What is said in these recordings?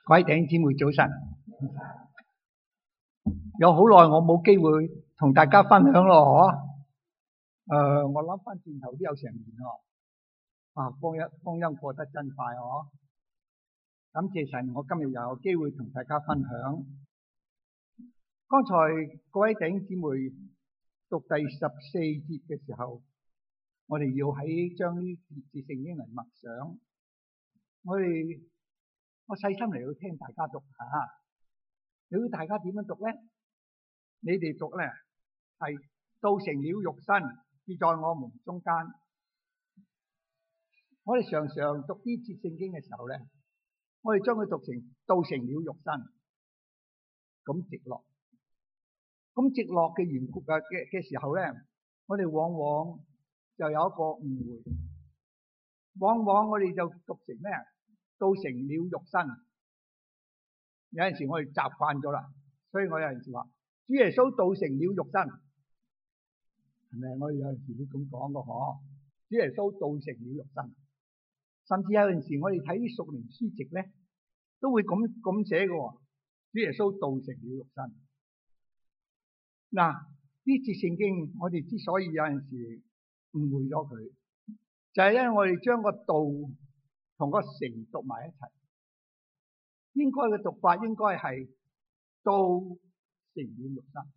各位弟兄姊妹早晨，有好耐我冇機會同大家分享咯，我諗翻轉頭都有成年咯，光陰過得真快哦！感謝神，我今日又有機會同大家分享。剛才各位弟兄姊妹讀第14節嘅時候，我哋要喺將呢節聖經嚟默想，我細心嚟到聽大家讀下，你估大家點樣讀咧？你哋讀咧係道成了肉身，住在我們中間。我哋常常讀呢節聖經嘅時候咧，我哋將佢讀成道成了肉身，咁直落。咁直落嘅緣故嘅時候咧，我哋往往就有一個誤會，往往我哋就讀成咩？道成了肉身。有陣時我哋習慣咗啦，所以我有陣時話主耶穌道成了肉身，係咪？我哋有陣時會咁講嘅嗬。主耶穌道成了肉身，甚至有陣時我哋睇啲屬靈書籍咧，都會咁寫嘅。主耶穌道成了肉身。嗱，呢節聖經我哋之所以有陣時誤會咗佢，就係因為我哋將個道同個成讀埋一齊，應該嘅讀法應該係道成了肉身，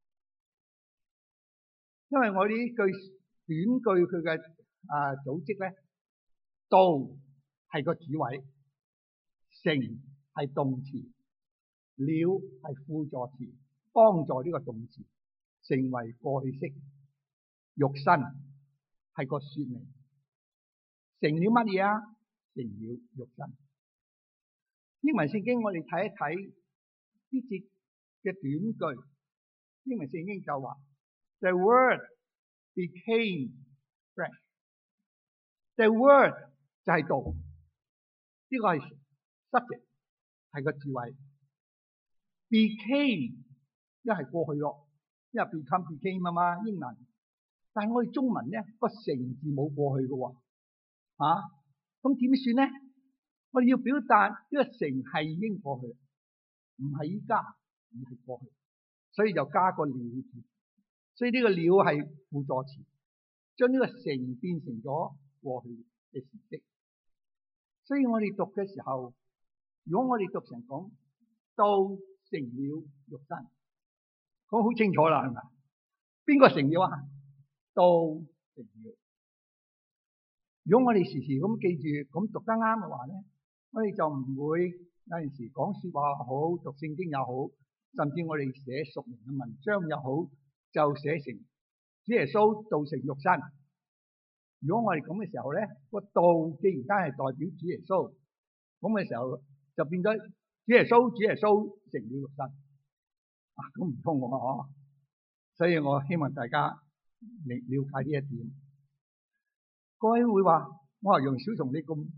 因為我呢句短句佢嘅組織咧，道係個主位，成係動詞，了係輔助詞，幫助呢個動詞成為過去式，肉身係個說明，成了乜嘢啊？成了肉身。英文聖經我哋睇一睇呢節嘅短句，英文聖經就話 The word became flesh。 The word 就係道，呢個係 subject， 係個字位。became 因為係過去咯，因為 became 啊嘛，英文。但係我哋中文咧個成字冇過去嘅喎，咁點算咧？我哋要表達呢個成係已經過去，唔係依家，而係過去，所以就加個了字。所以呢個了係輔助詞，將呢個成變成咗過去嘅時跡。所以我哋讀嘅時候，如果我哋讀成講道成了肉身，咁好清楚啦，係咪？邊個成了啊？道成了。如果我哋時時咁記住咁讀得啱嘅話咧，我哋就唔會有陣時講說話好，讀聖經又好，甚至我哋寫屬靈嘅文章又好，就寫成主耶穌道成肉身。如果我哋咁嘅時候咧，個道既然間係代表主耶穌，咁嘅時候就變咗主耶穌成了肉身。咁唔通喎，所以我希望大家了解呢一點。各位會話我話楊小松你咁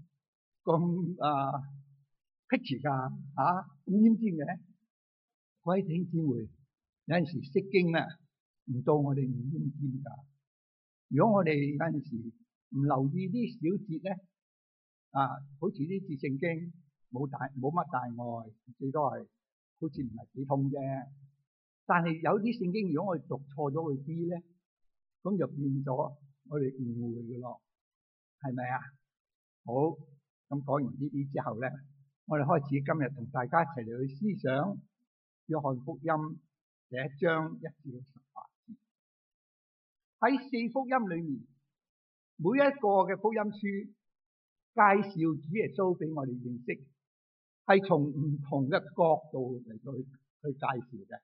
pitchy 噶咁奄尖嘅？各位弟兄姊妹，有陣時釋經咧唔到我哋唔奄尖噶。如果我哋有陣時唔留意啲小節咧，好似呢節聖經冇乜大礙，最多係好似唔係幾通啫。但係有啲聖經如果我哋讀錯咗佢啲咧，咁就變咗我哋誤會嘅咯。係咪啊？好，咁講完呢啲之後咧，我哋開始今日同大家一齊嚟去思想約翰福音第1章1至18節。喺4福音裏面，每一個嘅福音書介紹主耶穌俾我哋認識，係從唔同嘅角度嚟到去介紹嘅。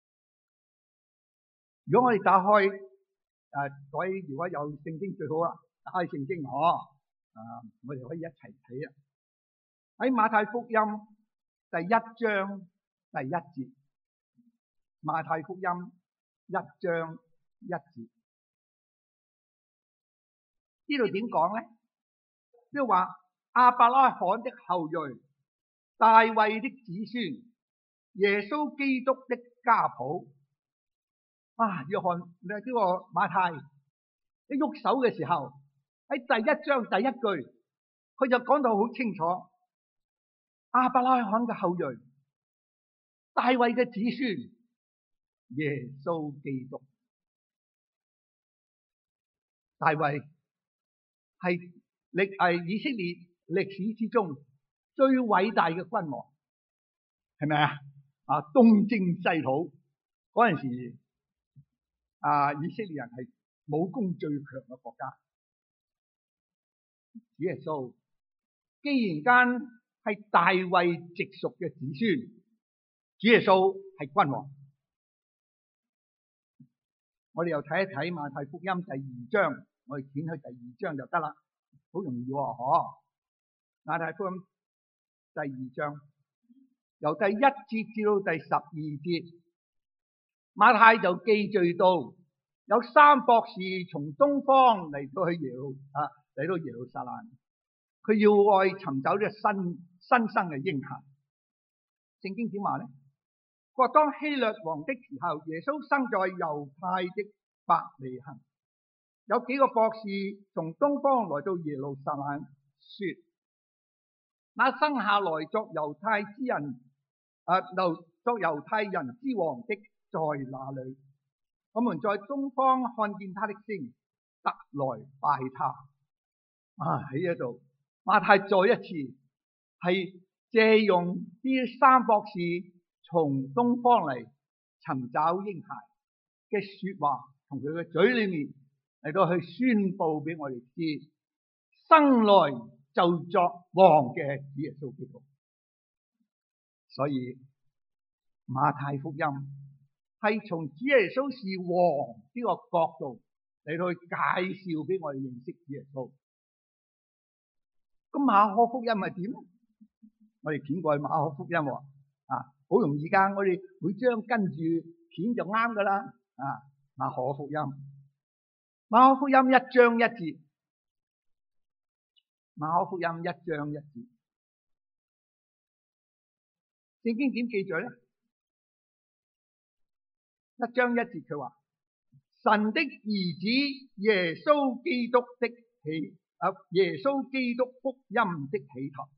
如果我哋打開各位如果有聖經最好啦。打開聖經我哋可以一齊睇啊！喺馬太福音第1章第1節，馬太福音1章1節，呢度點講咧？即係話亞伯拉罕的後裔，大衛的子孫，耶穌基督的家譜。約翰呢個馬太一喐手嘅時候，喺第1章第1句，佢就講到好清楚， 亞伯拉罕嘅後裔，大衛嘅子孫，耶穌基督。大衛係以色列歷史之中最偉大嘅君王，係咪啊？東征西討嗰陣時，以色列人係武功最強嘅國家。主耶穌既然間係大衛直屬嘅子孫，主耶穌係君王。我哋又睇一睇馬太福音第2章，我哋掀去第2章就得啦，好容易喎，馬太福音第2章由第1節至到第12節，馬太就記敘到有3博士從東方嚟到耶路撒冷，佢要愛尋找呢個新生嘅嬰孩。聖經點話咧？佢話當希律王的時候，耶穌生在猶太的伯利恆。有幾個博士從東方來到耶路撒冷，說：那生下來作猶太人之王的在哪裏？我們在東方看見他的星，特來拜他。喺呢度，馬太再一次係借用呢3博士從東方嚟尋找嬰孩嘅說話，同佢嘅嘴裏面嚟到去宣布俾我哋知，生來就作王嘅主耶穌基督。所以馬太福音係從主耶穌是王呢個角度嚟到去介紹俾我哋認識主耶穌。咁馬可福音係點咧？我哋卷過去馬可福音好容易噶，我哋每章跟住卷就啱噶啦。馬可福音1章1節，馬可福音1章1節，聖經點記載咧？1章1節佢話：神的兒子耶穌基督福音的起頭。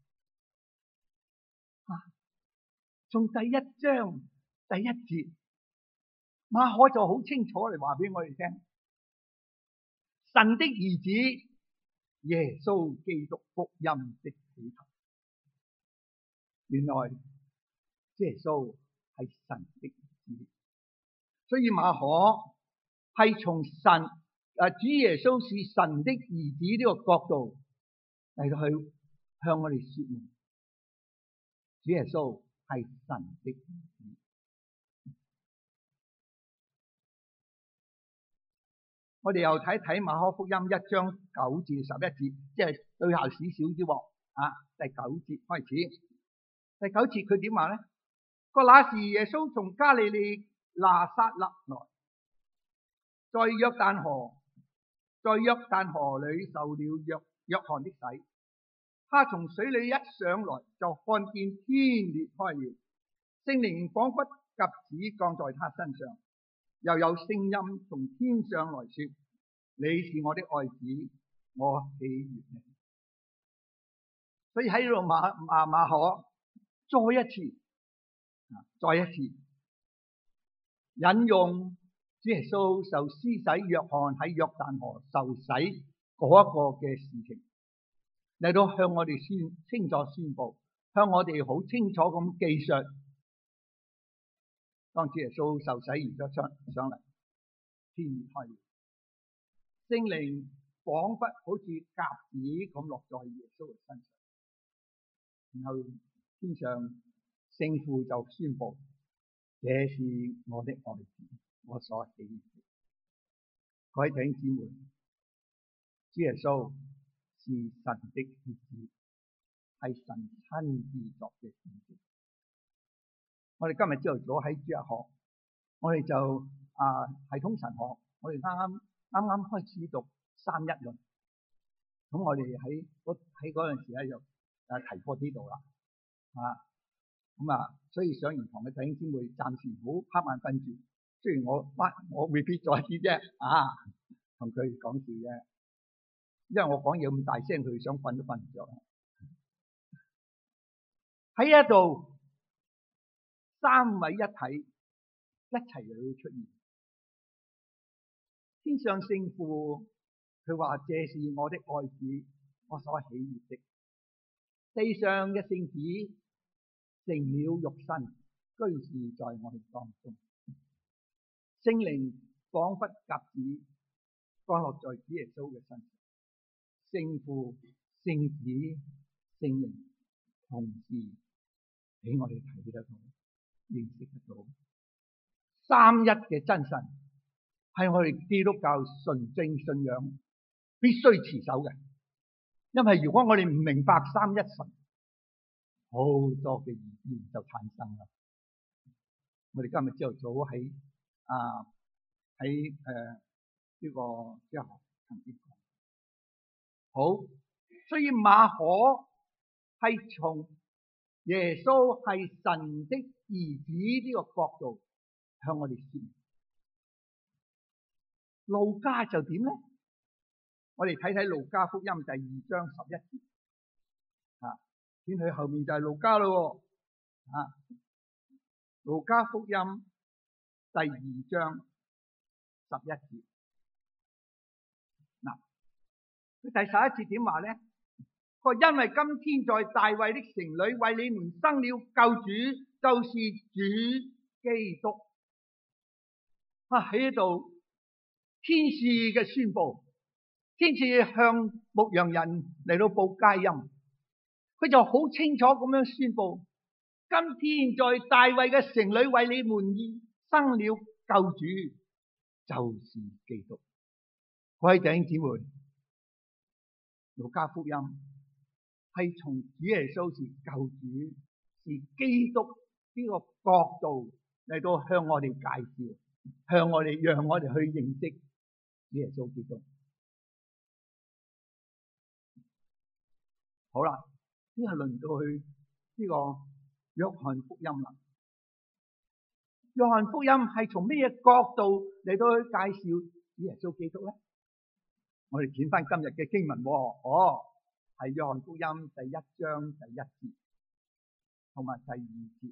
從第1章第1節，馬可就好清楚嚟話俾我哋聽，神的兒子耶穌基督福音的起頭。原來主耶穌係神的兒子，所以馬可係從主耶穌是神的兒子呢個角度嚟到去向我哋說明，主耶穌係神的兒子。我哋又睇睇馬可福音1章9至11節，即係對後少少啲喎。第9節開始，第9節佢點話咧？那時耶穌從加利利拿撒勒來，在約旦河裏受了約翰的洗。他從水裏一上來，就看見天裂開了，聖靈仿佛鴿子降在他身上，又有聲音從天上來說：你是我的愛子，我喜悅你。所以喺度馬可再一次引用主耶穌受施洗約翰喺約旦河受洗嗰一個嘅事情，嚟到向我哋清楚宣布，向我哋好清楚咁記述，當主耶穌受洗完咗上嚟，天裂開，聖靈仿佛好似鴿子咁落在耶穌嘅身上，然後天上聖父就宣布：這是我的愛子，我所喜悅的。各位弟兄姊妹，主耶穌是神的兒子，係神親自作嘅見證。我哋今日朝頭早喺主日學，我哋就系統神學，我哋啱啱開始讀三一論。咁我哋喺嗰陣時咧就提過呢度啦。所以上完堂嘅弟兄姊妹暫時唔好瞌眼瞓住。雖然我 repeat 咗一啲啫，同佢講笑啫。因為我講嘢咁大聲，佢想瞓都瞓唔着。 喺一度三位一體一齊嚟到出現。天上聖父佢話：這是我的愛子，我所喜悅的。地上嘅聖子成了肉身，居住在我哋當中。聖靈仿佛鴿子降落在主耶穌嘅身上。聖父、聖子、聖靈同時俾我哋睇得到、認識得到三一嘅真神，係我哋基督教純正信仰必須持守嘅。因為如果我哋唔明白三一神，好多嘅異端就產生啦。我哋今日朝頭早喺呢個之後曾經講好，所以馬可係從耶穌係神的兒子呢個角度向我哋說明。路加就點咧？我哋睇睇路加福音第2章11節轉去後面就係路加咯。路加福音第2章11節。嗱，佢第11節點話咧？佢話因為今天在大衛的城裏為你們生了救主，就是主基督。喺度天使嘅宣布，天使向牧羊人嚟到報佳音，佢就好清楚咁樣宣布：今天在大衛嘅城裏為你們生了救主，就是基督。各位弟兄姊妹，路加福音係從主耶穌是救主、是基督呢個角度嚟到向我哋介紹，讓我哋去認識主耶穌基督。好啦，呢係輪到去呢個約翰福音啦。約翰福音係從咩角度嚟到去介紹主耶穌基督咧？我哋轉翻今日嘅經文，係約翰福音第1章第1節同埋第2節。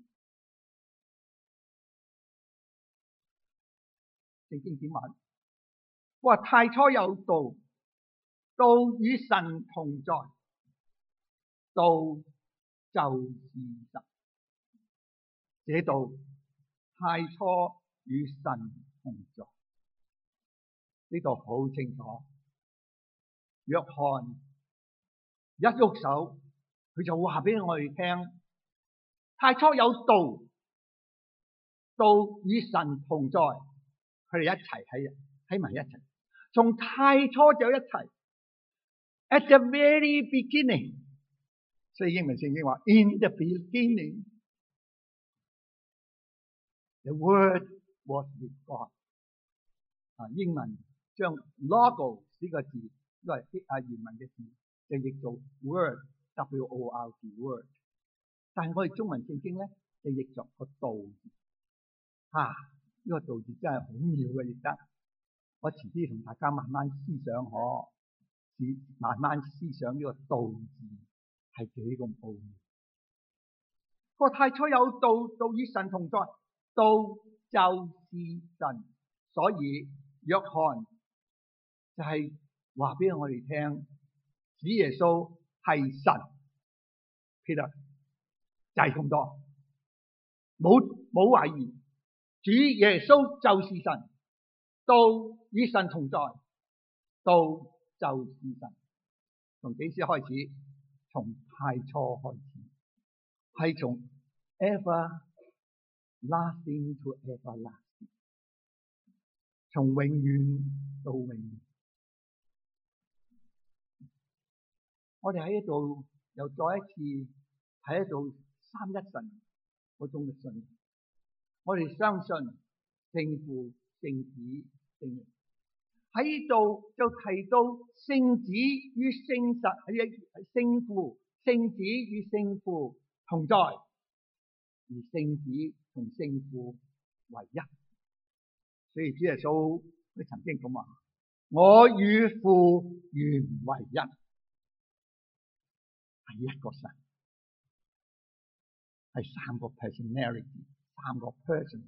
聖經點話？話太初有道，道與神同在，道就是神。這道太初與神同在。呢度好清楚。約翰一喐手，佢就話俾我哋聽：太初有道，道與神同在，佢哋一齊喺埋一齊。從太初就一齊 ，at the very beginning。所以英文聖經話 ：in the beginning， the word was with God。英文將 logos 呢個字，都係原文嘅字，就譯做 word，W-O-R-D word。但係我哋中文聖經咧，就譯作個道字。呢個道字真係好妙嘅譯得。我遲啲同大家慢慢思想，慢慢思想呢個道字係幾咁奧妙。個太初有道，道與神同在，道就是神。所以約翰就係話俾我哋聽，主耶穌係神。Peter 就係咁多，冇懷疑。主耶穌就是神，道與神同在，道就是神。從幾時開始？從太初開始，係從 everlasting to everlasting， 從永遠到永遠。我哋喺呢度又再一次喺呢度三一神嗰種嘅信。我哋相信聖父、聖子、聖靈。喺呢度就提到聖子與聖神，聖父、聖子與聖父同在，而聖子同聖父為一。所以主耶穌佢曾經咁話：我與父原為一，係一個神。 係三個 personality， 三個 person，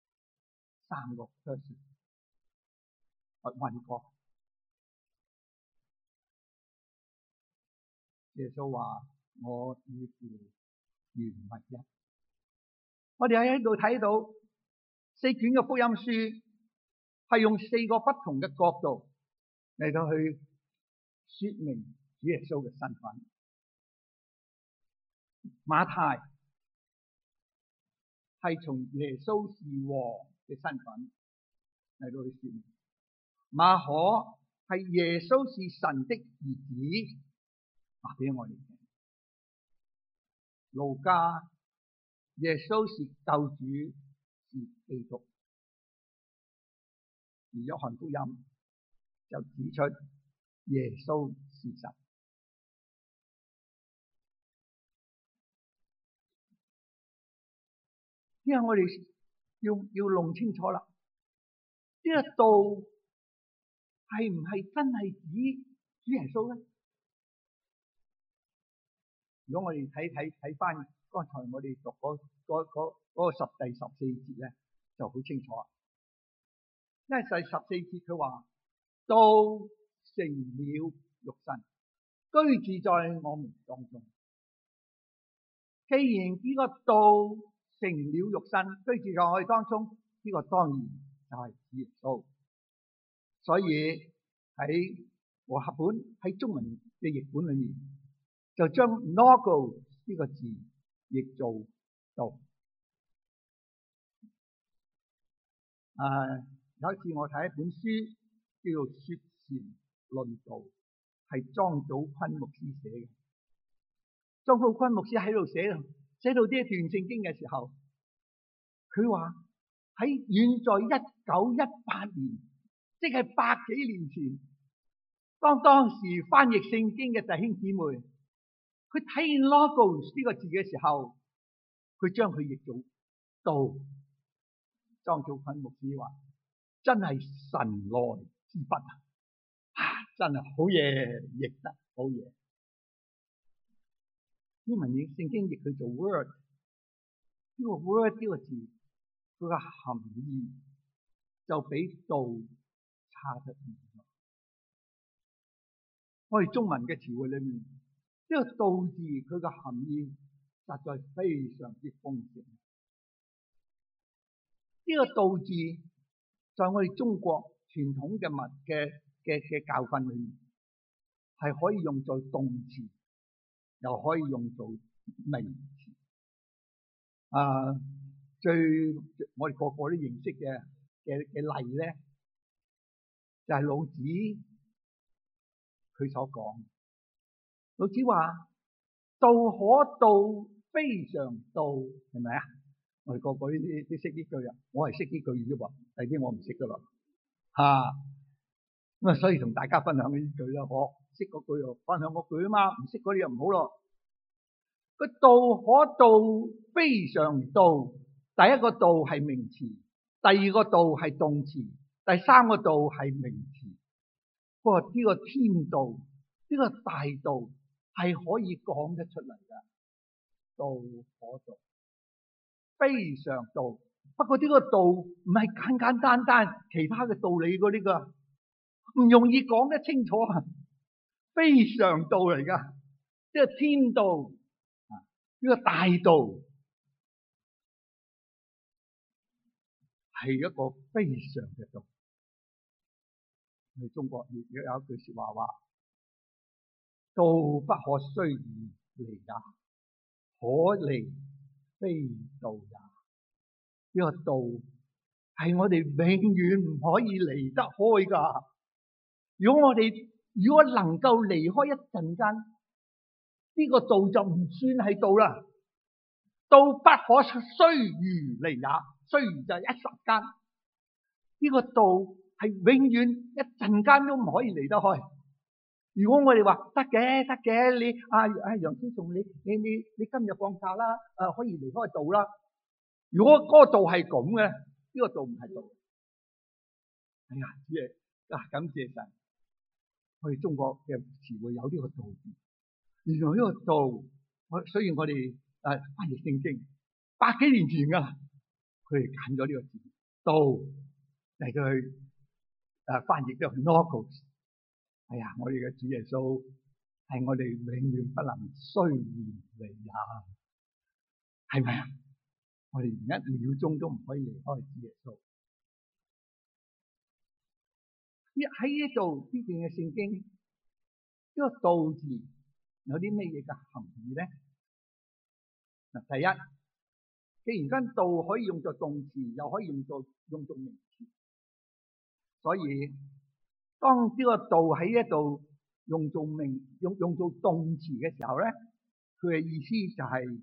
one God。耶穌話：我與父原為一。我哋喺度睇到4卷嘅福音書係用4個不同嘅角度嚟到去說明主耶穌嘅身份。馬太係從耶穌是王嘅身份嚟到去說明，馬可係耶穌是神的兒子，話俾我哋聽。路加耶穌是救主，是基督。而約翰福音就指出耶穌是神。因為我哋要弄清楚啦，呢個道係唔係真係指主耶穌咧？如果我哋睇翻剛才我哋讀嗰個第14節咧，就好清楚。因為第14節佢話道成了肉身，居住在我們當中。既然呢個道成了肉身，居住在我哋當中，呢個當然就係主耶穌。所以喺和合本喺中文嘅譯本裏面，就將 logos 呢個字譯做道。有一次我睇一本書叫做《說禪論道》，係莊祖坤牧師寫嘅。莊祖坤牧師喺度寫到呢一段聖經嘅時候，佢話喺遠在1918年，即係100幾年前，當時翻譯聖經嘅弟兄姊妹，佢睇見 logos 呢個字嘅時候，佢將佢譯做道。莊祖坤牧師話：真係神來之筆真係好嘢，譯得好嘢。英文譯聖經譯佢做 word， 呢個 word 呢個字，佢嘅含義就比道差得遠。我哋中文嘅詞彙裏面，呢個道字佢嘅含義實在非常之豐盛。呢個道字在我哋中國傳統嘅教訓裏面，係可以用作動詞，又可以用作名詞。我哋個個都認識嘅例咧，就係老子佢所講。老子話：道可道，非常道，係咪啊？我哋個個都識呢句啊，我係識呢句啫喎，第啲我唔識噶啦。咁啊，所以同大家分享呢句啦。我識嗰句又分享嗰句啊嘛，唔識嗰啲又唔好咯。個道可道，非常道。第一個道係名詞，第二個道係動詞，第三個道係名詞。不過呢個天道，呢個大道係可以講得出嚟噶。道可道，非常道。不過呢個道唔係簡簡單單其他嘅道理嗰啲噶，唔容易講得清楚啊！非常道嚟噶，即係天道呢個大道係一個非常嘅道。我哋中國亦有一句說話，道不可須而離也，可離非道也。呢個道係我哋永遠唔可以離得開噶。如果能夠離開一陣間，呢個道就唔算係道啦。道不可須臾離也，須臾就係一霎間。呢個道係永遠一陣間都唔可以離得開。如果我哋話得嘅，你楊先生，你今日放假啦，可以離開道啦。如果嗰個道係咁嘅，呢個道唔係道。哎呀，感謝神，我哋中國嘅詞彙有呢個道字。原來呢個道，所以我哋翻譯聖經， 百幾年前噶啦，佢哋揀咗呢個字道嚟到去翻譯咗 logos。哎呀，我哋嘅主耶穌係我哋永遠不能雖然離也，係咪啊？我哋連一秒鐘都唔可以離開主耶穌。喺呢度呢段嘅聖經，呢個道字有啲咩嘢嘅含義咧？嗱，第一，既然間道可以用作動詞，又可以用作名詞，所以當呢個道喺呢度用做動詞嘅時候咧，佢嘅意思就係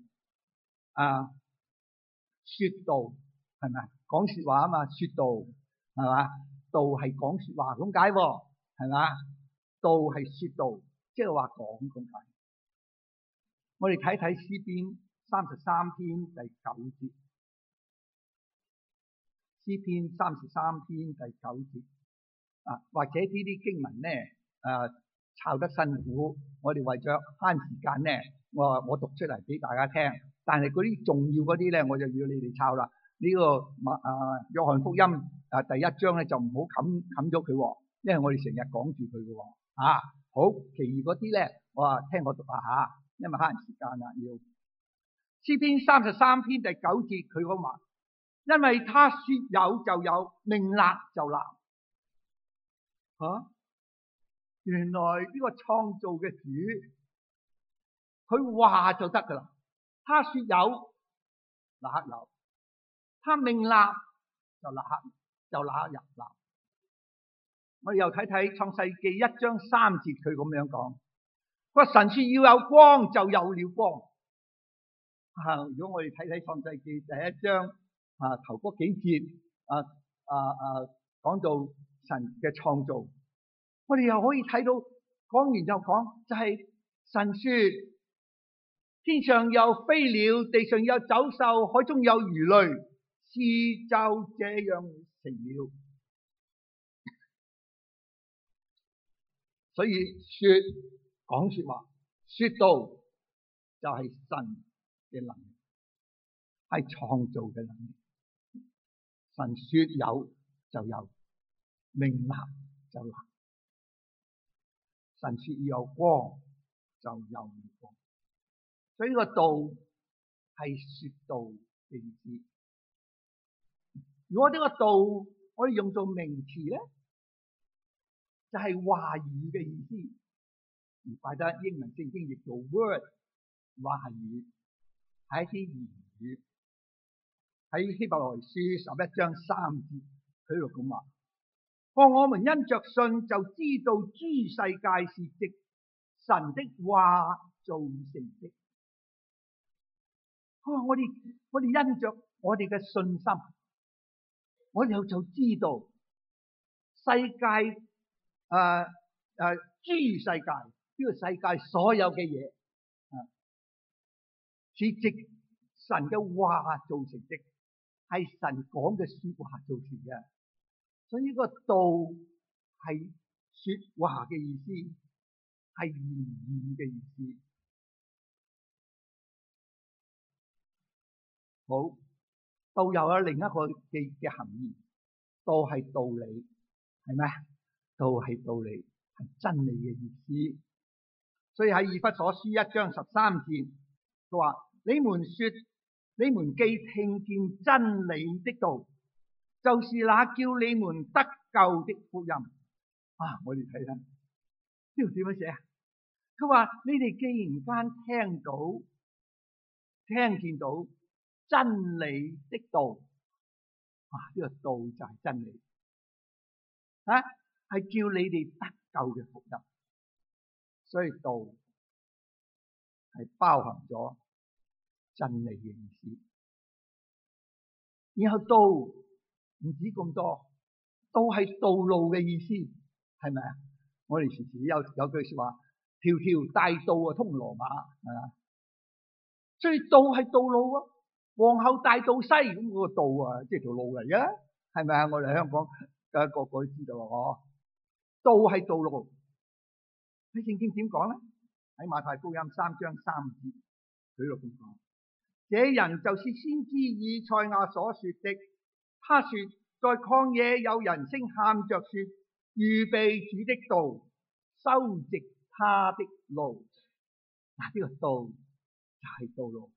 說道，係咪？講說話啊嘛，說道係嘛？道係講說話咁解，係嘛？道係說道，即係話講咁解。我哋睇睇詩篇33篇第9節，詩篇33篇第9節或者呢啲經文咧抄得辛苦，我哋為咗慳時間咧，我讀出嚟俾大家聽。但係嗰啲重要嗰啲咧，我就要你哋抄啦。呢個約翰福音第1章咧就唔好冚咗佢，因為我哋成日講住佢嘅。好，其餘嗰啲咧，我聽我讀下，因為慳時間啦。要詩篇33篇第9節，佢講話，因為他說有就有，命立就立。原來呢個創造嘅主，佢話就得噶啦。他說有，立刻有；他命立就立刻立。我哋又睇睇創世記1章3節，佢咁樣講：佢話神說要有光，就有了光。如果我哋睇睇創世記第1章頭嗰幾節講到神嘅創造，我哋又可以睇到講完就講，就係神說天上有飛鳥，地上有走獸，海中有魚類，事就這樣成了。所以講說話，說道就係神嘅能力，係創造嘅能力。神說有就有，命立就立。神說要有光就有了光。所以呢個道係說道嘅意思。如果呢個道我哋用做名詞咧，就係話語嘅意思。而快得英文聖經譯做 word， 話語係一啲言語。喺希伯來書11章3節，佢度咁話：我們因着信就知道諸世界是藉神的話造成的。我哋因着我哋嘅信心，我哋就知道世界諸世界呢個世界所有嘅嘢是藉神嘅話造成的，係神講嘅說話造成嘅。所以呢個道係說話嘅意思，係言語嘅意思。好，道又有另一個嘅含義，道係道理，係咩？道係道理，係真理嘅意思。所以喺以弗所書1章13節，佢話：你們既聽見真理的道，就是那叫你們得救的福音。我哋睇睇呢度點樣寫啊？佢話：你哋既然間聽見到真理的道，呢個道就係真理，係叫你哋得救嘅福音。所以道係包含咗真理嘅意思。然後道唔止咁多，道係道路嘅意思，係咪啊？我哋時時有句說話：條條大道通羅馬，係嘛？所以道係道路啊。皇后大道西咁嗰個道即係條路嚟嘅，係咪啊？我哋香港個個都知道道係道路。喺聖經點講咧？喺馬太福音3章3節，佢度咁講： 這人就是先知以賽亞所說的。他說，在曠野有人聲喊着說，預備主的道，修直他的路。嗱，呢個道就係道路。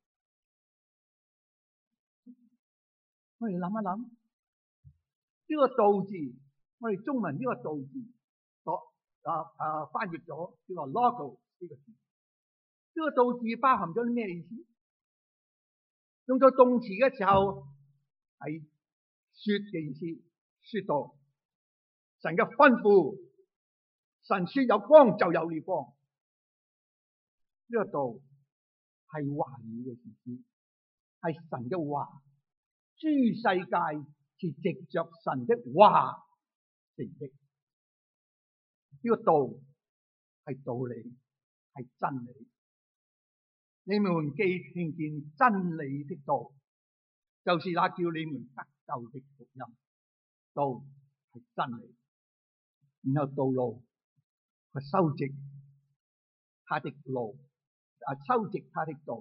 我哋諗一諗，呢個道字，我哋中文呢個道字所翻譯咗呢個 logo 呢個字。呢個道字包含咗啲咩意思？用作動詞嘅時候係說嘅意思，說道。神嘅吩咐，神說有光就有了光。呢個道係話語嘅意思，係神嘅話。諸世界是藉着神的話成的。呢個道係道理，係真理。你們既聽見真理的道，就是那叫你們得救的福音。道係真理，然後道路去修直他的路，修直他的道。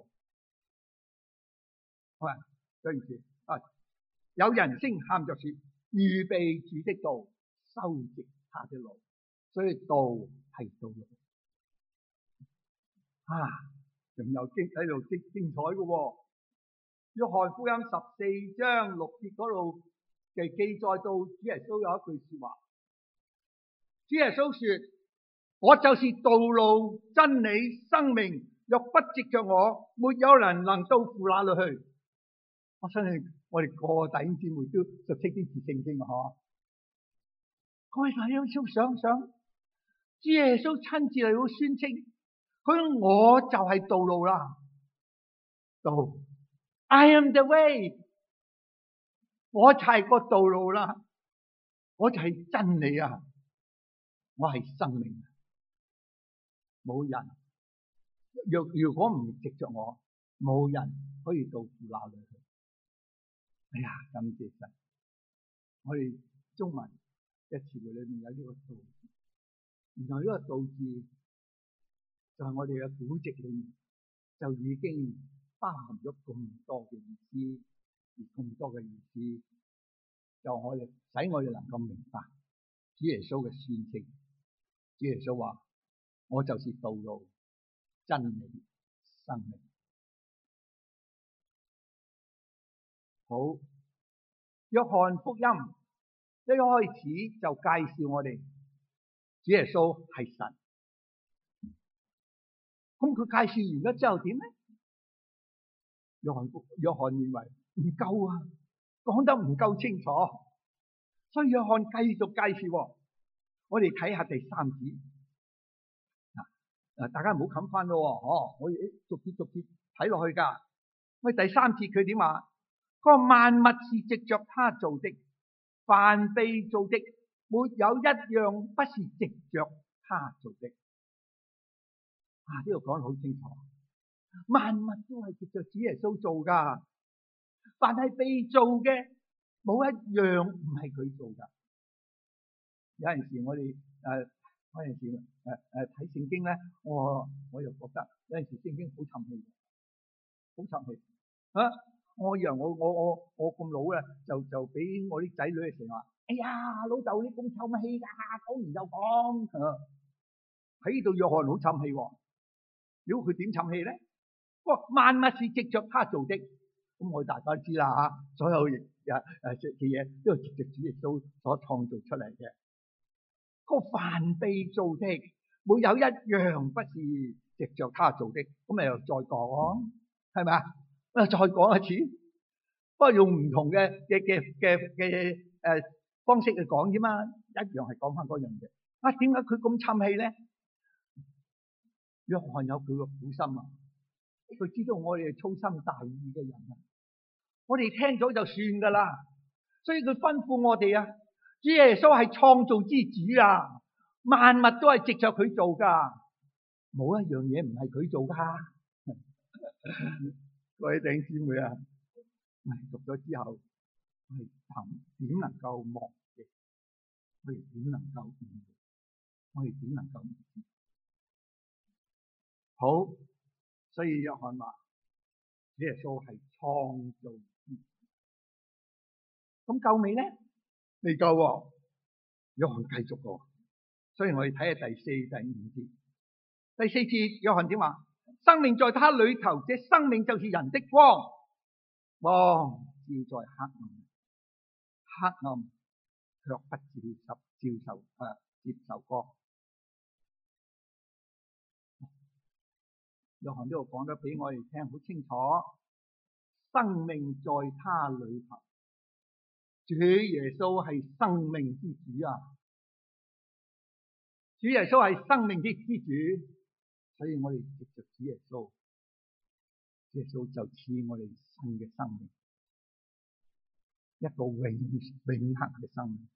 好啊，對唔住啊，有人聲喊着說，預備主的道，修直他的路。所以道係道路仲有喺度精彩嘅喎。約翰福音14章6節嗰度嘅記載到，主耶穌有一句說話。主耶穌說，我就是道路、真理、生命，若不藉着我，沒有人能到父那裏去。我相信我哋個弟兄姊妹都熟悉啲字聖經啊！各位弟兄姊妹想想，主耶穌親自嚟到宣稱，佢我就係道路啦，道 I am the way， 我就係個道路啦，我就係真理啊，我係生命。冇人如果唔藉着我，冇人可以到父那裏去。哎呀，感謝神！我哋中文嘅詞彙裏面有呢個道字，原來呢個道字就係我哋嘅古籍裏面就已經包含咗咁多嘅意思，而咁多嘅意思，就使我哋能夠明白主耶穌嘅宣稱。主耶穌話：我就是道路、真理、生命。好，約翰福音一開始就介紹我哋主耶穌係神。咁佢介紹完咗之後點咧？約翰認為唔夠啊，講得唔夠清楚，所以約翰繼續介紹。我哋睇下第3節。大家唔好冚翻咯，我哋逐節睇落去噶。喂，第3節佢點話？個萬物是藉着他做的，凡被做的，沒有一樣不是藉着他做的。呢度講得好清楚，萬物都係藉着主耶穌做噶，凡係被做嘅，冇一樣唔係佢做噶。有陣時我哋睇聖經咧，我又覺得有陣時聖經好沉氣，我以為我咁老咧，就俾我啲仔女成日話：哎呀，老豆你咁臭氣噶，講完就講。喺呢度約翰好臭氣喎，如果佢點臭氣咧？萬物是藉着他做的，咁我大家知啦吓，所有嘅嘢都係藉着主耶穌所創造出嚟嘅。個凡被做的，沒有一樣不是藉着他做的。咁咪又再講，係咪啊？再講一次，不過用唔同嘅方式去講啫嘛，一樣係講翻嗰樣嘢。點解佢咁氹氣咧？約翰有佢嘅苦心啊，佢知道我哋係粗心大意嘅人啊，我哋聽咗就算噶啦，所以佢吩咐我哋啊，主耶穌係創造之主啊，萬物都係藉着佢做噶，冇一樣嘢唔係佢做噶。各位弟兄姊妹啊，讀咗之後，我哋點能夠忘記？我哋點能夠唔？我哋點能夠唔知？好，所以約翰話： 主耶穌係創造之主。咁夠未咧？未夠喎，約翰繼續喎。所以我哋睇下第4、第5節。第4節，約翰點話？生命在他裏頭，這生命就是人的光。光照在黑暗，黑暗卻不接受光。約翰呢度講得俾我哋聽好清楚，生命在他裏頭，主耶穌係生命之主啊！主耶穌係生命之主，所以我哋藉着主耶穌，主耶穌就賜我哋新嘅生命，一個永恆嘅生命。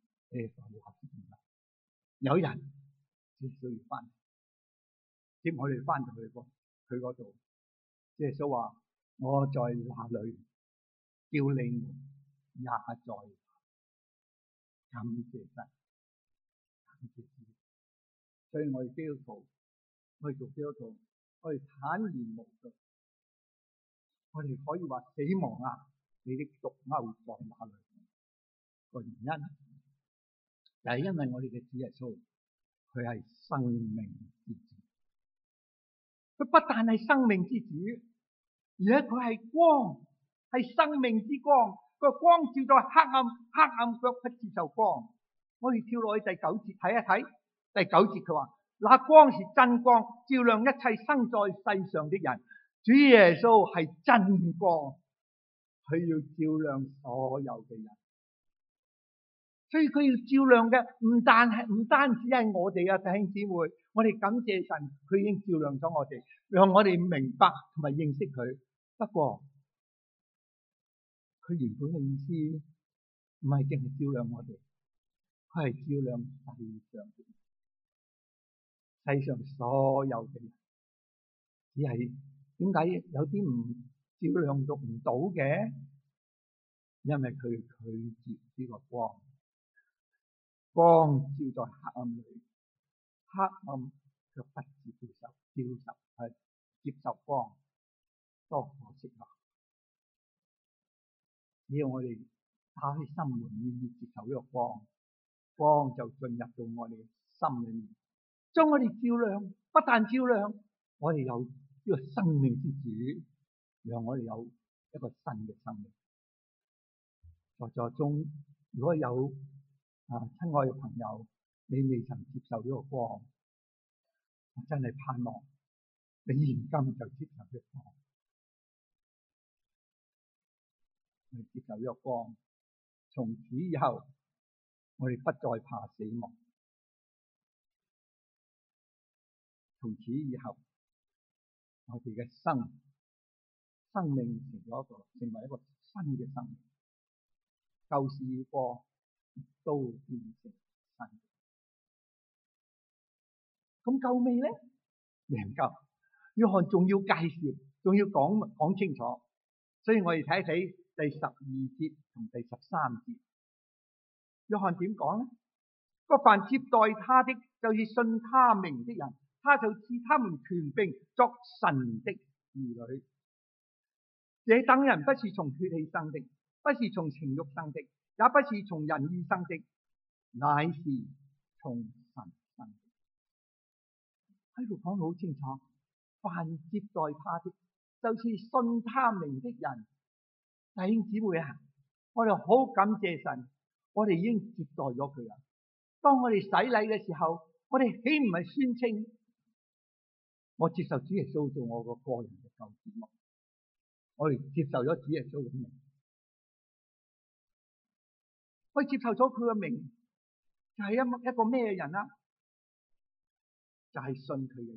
有人主耶穌要翻嚟接我哋翻到去佢嗰度。主耶穌話：我在那裏，叫你們也在。感謝神，感謝主。所以我哋基督徒，我哋做基督徒，我哋坦然無懼。我哋可以話：死亡啊，你的毒鈎在哪裏？個原因就係因為我哋嘅主耶穌，佢係生命之主。佢不但係生命之主，而且佢係光，係生命之光。個光照在黑暗，黑暗卻不接受光。我哋跳落去第9節睇一睇。第9節佢話：那光是真光，照亮一切生在世上的人。主耶穌係真光，佢要照亮所有嘅人。所以佢要照亮嘅唔單止係我哋啊，弟兄姊妹，我哋感謝神，佢已經照亮咗我哋，讓我哋明白同埋認識佢。不過佢原本嘅意思唔係淨係照亮我哋，佢係照亮世上所有嘅人。只係點解有啲唔照亮到唔到嘅？因為佢拒絕呢個光。光照在黑暗裏，黑暗卻不接受光，多可惜啊！只要我哋打開心門，願意接受呢個光，光就進入到我哋心裏面，將我哋照亮。不但照亮，我哋有呢個生命之主，讓我哋有一個新嘅生命。在座中如果有親愛嘅朋友，你未曾接受呢個光，我真係盼望你現今就接受呢個光。你接受呢個光，從此以後我哋不再怕死亡。從此以後，我哋嘅生命成為一個新嘅生命。舊事已過，都變成新。咁夠未咧？未夠。約翰仲要介紹，仲要講清楚。所以我哋睇一睇第12節同第13節。約翰點講咧？個凡接待他的，就是信他名的人，他就賜他們權柄作神的兒女。這等人不是從血氣生的，不是從情欲生的，也不是從人意生的，乃是從神生的。喺度講得好清楚，凡接待他的，就是信他名的人。弟兄姊妹啊，我哋好感謝神，我哋已經接待咗佢啦。當我哋洗禮嘅時候，我哋豈唔係宣稱我接受主耶穌做我個人嘅救主嗎？我哋接受咗主耶穌嘅名，我哋接受咗佢嘅名，就係一個咩人啊？就係信佢嘅人。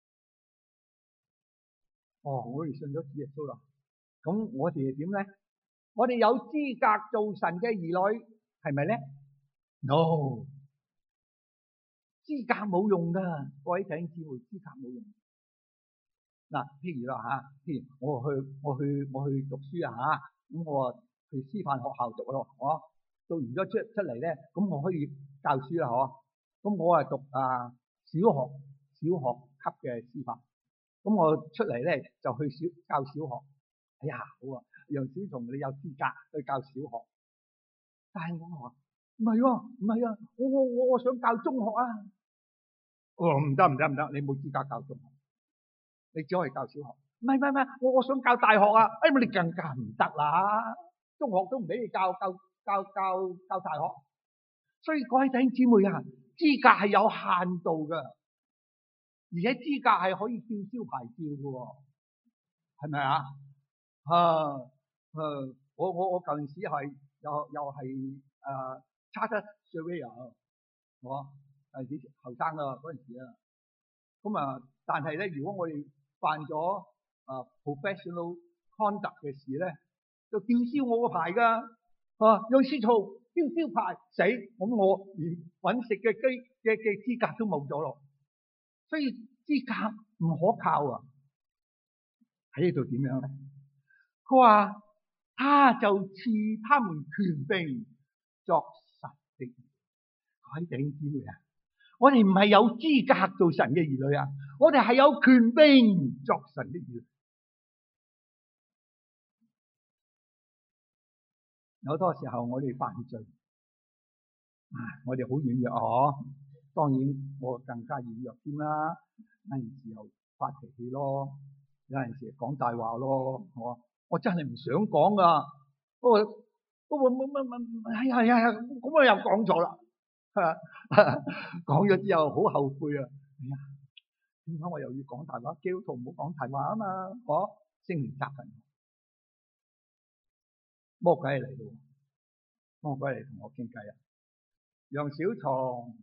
我哋信咗主耶穌啦，咁我哋係點咧？我哋有資格做神嘅兒女，係咪咧 ？No， 資格冇用噶，各位弟兄姊妹，資格冇用。嗱，譬如啦吓，譬如我去讀書啊吓，咁我去師範學校讀咯，讀完咗出嚟咧，咁我可以教書啦，咁我係讀小學級嘅師範，咁我出嚟咧就去教小學， 哎呀，好啊，楊小松你有資格去教小學，但係我話唔係喎，唔係啊，我想教中學啊。哦，唔得，你冇資格教中學，你只可以教小學。唔係，我想教大學啊。你更加唔得啦，中學都唔俾你教大學。所以各位弟兄姊妹啊，資格係有限度㗎，而且資格係可以吊銷牌照㗎，係咪啊？我舊陣時係又係charter surveyor，我係啲後生啊嗰陣時啊。咁啊，但係咧，如果我哋犯咗professional conduct 嘅事咧，就吊銷我個牌㗎。楊思曹吊銷牌死，咁我連揾食嘅資格都冇咗咯。所以資格唔可靠啊！喺呢度點樣咧？佢話他就賜他們權柄作神的兒女。各位弟兄姊妹啊，我哋唔係有資格做神嘅兒女啊，我哋係有權柄作神的兒女。有好多時候我哋犯罪，我哋好軟弱。當然我更加軟弱添啦。有陣時候發脾氣咯，有陣時講大話咯。我真係唔想講噶，不過係咁我又講咗啦。講咗之後好後悔啊！哎呀，點解我又要講大話？基督徒唔好講大話啊嘛！聖靈責罰，魔鬼嚟到，魔鬼嚟同我傾偈啊！楊小松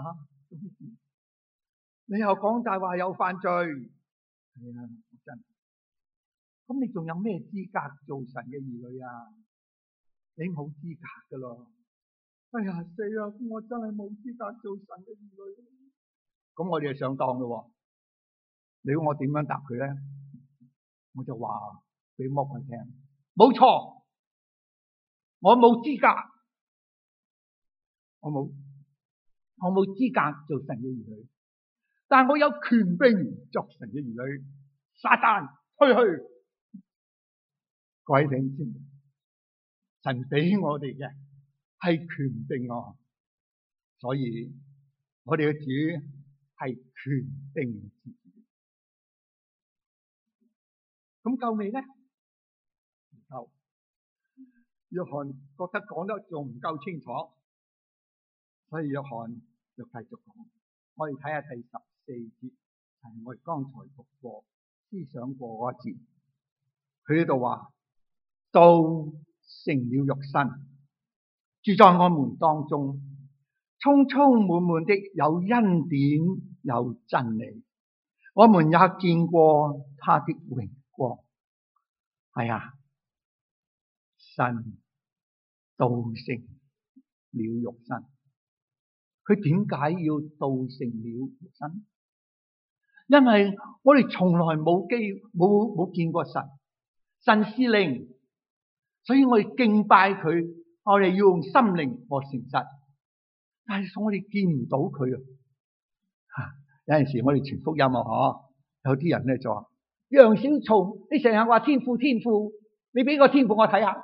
你又講大話又犯罪，係啊，真係。咁你仲有咩資格做神嘅兒女啊？你冇資格噶咯！哎呀死啊！我真係冇資格做神嘅兒女。咁我哋就上當咯。你估我點樣答佢咧？我就話俾魔鬼聽，冇錯，我冇資格，我冇資格做神嘅兒女，但我有權柄作神嘅兒女。撒旦退去！各位弟兄姊妹，神俾我哋嘅係權柄啊，所以我哋嘅主係權柄之主。咁夠未咧？唔夠。約翰覺得講得仲唔夠清楚，所以約翰就繼續講。我哋睇下第14節，係我哋剛才讀過、思想過嗰一節。佢呢度話，道成了肉身，住在我們當中，充充滿滿的有恩典有真理。我們也見過他的榮光。係啊，神道成了肉身。佢點解要道成了肉身？因為我哋從來冇見過神，神是靈，所以我哋敬拜佢，我哋要用心靈和誠實。但係我哋見唔到佢啊！有陣時我哋傳福音有啲人咧就話：楊小松，你成日話天父，你俾個天父我睇下。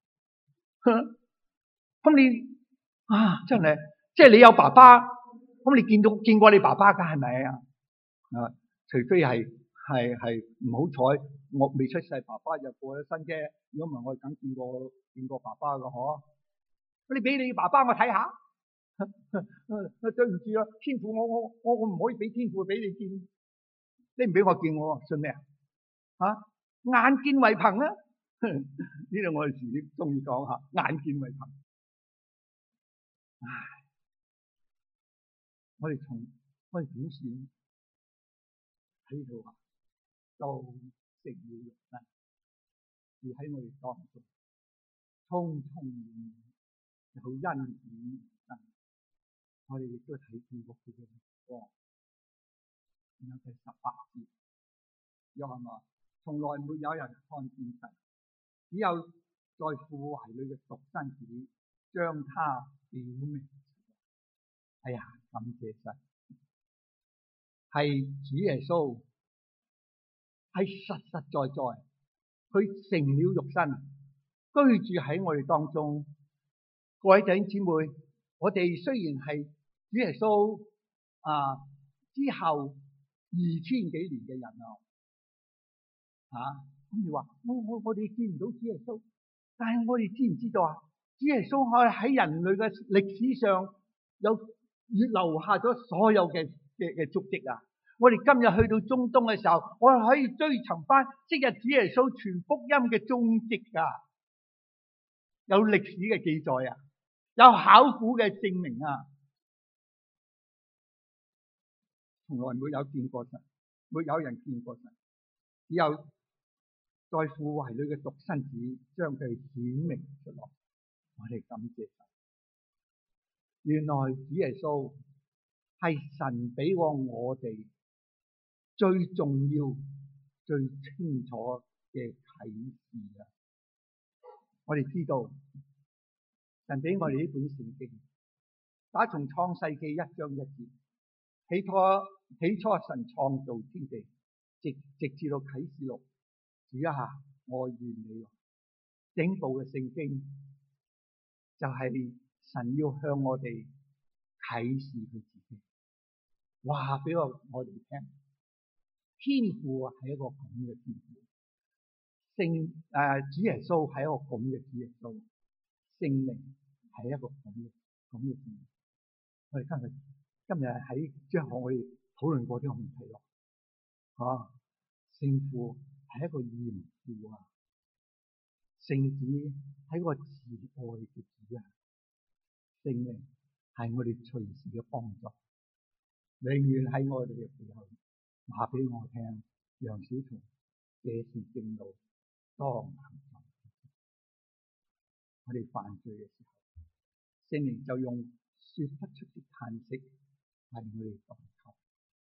咁你真係，即係你有爸爸，咁你見過你爸爸噶係咪啊？除非係唔好彩，我未出世，爸爸就過咗身啫。如果唔係，我梗見過爸爸噶你俾你爸爸我睇下。對唔住啊，天父，我唔可以俾天父俾你見，你唔俾我見我信咩啊？眼見為憑啊！呢度我哋時時中意講下眼見為憑。我哋點算？喺度話道成了肉身，住喺我哋當中，充充滿滿有恩典。我哋亦都睇見過佢嘅榮光。然後第18節，約翰話：從來沒有人看見神，只有在父懷裏嘅獨生子將他表明。哎呀，感謝神，係主耶穌，係實實在在佢成了肉身，居住喺我哋當中。各位弟兄姊妹，我哋雖然係主耶穌之後2000幾年嘅人咁你話我哋見唔到主耶穌，但係我哋知唔知道啊？主耶穌係喺人類嘅歷史上有留下咗所有嘅足跡啊！我哋今日去到中東嘅時候，我哋可以追尋翻昔日主耶穌傳福音嘅蹤跡啊，有歷史嘅記載啊，有考古嘅證明啊。從來沒有見過神，沒有人見過神，只有在父懷裏嘅獨生子將佢顯明出來。我哋感謝神，原來主耶穌係神俾我哋最重要、最清楚嘅啟示啊！我哋知道神俾我哋呢本聖經，打從創世記1章1節，起初神創造天地，直至到啟示錄，主啊，我願你來。整部嘅聖經就係神要向我哋啟示佢自己，話俾我哋聽。天父係一個咁嘅天父，主耶穌係一個咁嘅主耶穌，聖靈係一個咁嘅聖靈。我哋今日喺將我哋討論過啲問題咯。聖父係一個嚴父啊，聖子係一個慈愛嘅主啊，聖靈係我哋隨時嘅幫助，永遠喺我哋嘅背後話俾我聽，楊小松，這是正路，當行在其中。我哋犯罪嘅時候，聖靈就用說不出的嘆息為我哋代求。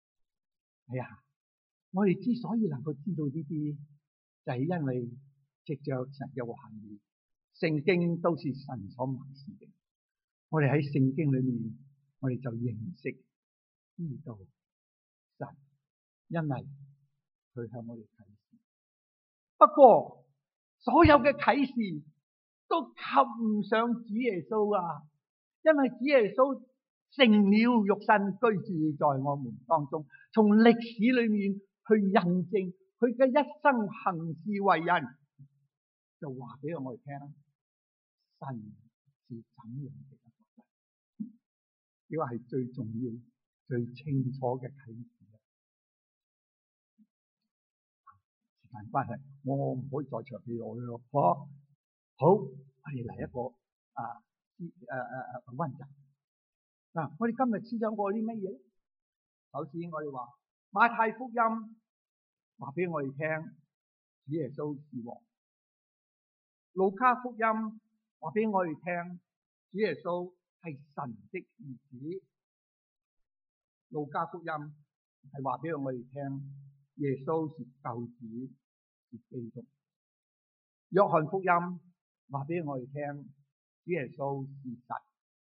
我哋之所以能夠知道呢啲，就係因為藉着神嘅話語，聖經都是神所默示嘅。我哋喺聖經裏面，我哋就認識知道神，因為佢向我哋啟示。不過所有嘅啟示都及唔上主耶穌啊！因為主耶穌成了肉身，居住在我們當中，從歷史裏面去印證佢嘅一生行事為人，就話俾我哋聽，神是怎樣嘅一個神。呢個係最重要、最清楚嘅啟示。時間關係，我唔可以再長氣落去咯。好，我哋嚟一個溫習。我哋今日思想過啲乜嘢咧？首先我哋話馬太福音話俾我哋聽，主耶穌是王；路加福音話俾我哋聽，主耶穌係神的兒子；路加福音係話俾我哋聽，耶穌是救主，是基督；約翰福音話俾我哋聽，主耶穌是神。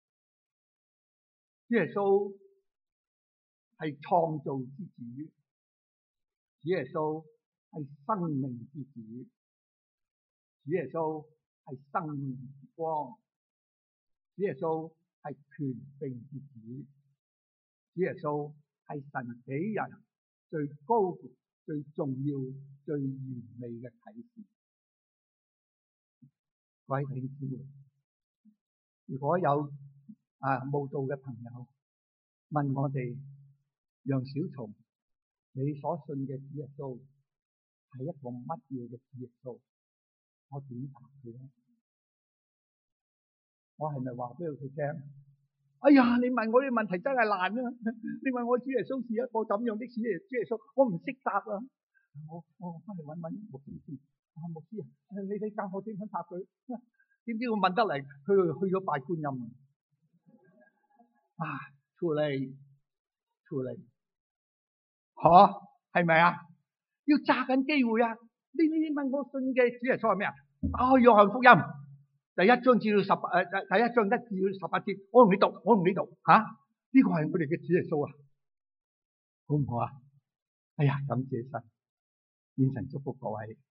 主耶穌係創造之主，主耶穌係生命之主，主耶穌係生命之光，主耶穌係權柄之主，主耶穌係神俾人最高、最重要、最完美嘅啟示。各位弟兄姊妹，如果有慕道嘅朋友問我哋，楊小松，你所信嘅主耶穌係一個乜嘢嘅主耶穌？我點答佢咧？我係咪話俾佢聽？哎呀，你問我啲問題真係難啊！你問我主耶穌是一個咁樣的主耶穌，我唔識答啊！我翻嚟揾牧師先。牧師你教我點樣答佢？點知我問得嚟，佢去咗拜觀音啊！too late，係咪啊？要揸緊機會啊！你問我信嘅主耶穌係咩啊？打開約翰福音第1章至到第1章1至18節，我同你讀呢個係我哋嘅主耶穌啊，好唔好啊？哎呀，感謝神，願神祝福各位。